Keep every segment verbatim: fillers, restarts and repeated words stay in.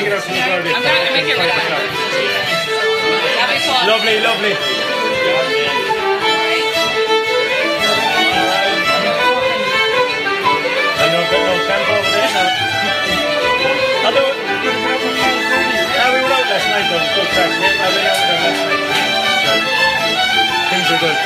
take it out from the crowd. I'm going to make it right. That'd be fun. Lovely, lovely. I know, but no camp over there now. Although, yeah, we were out last night though, good crack. I went out with them last night. Things are good.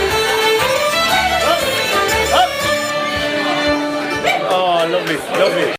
Lovely, lovely.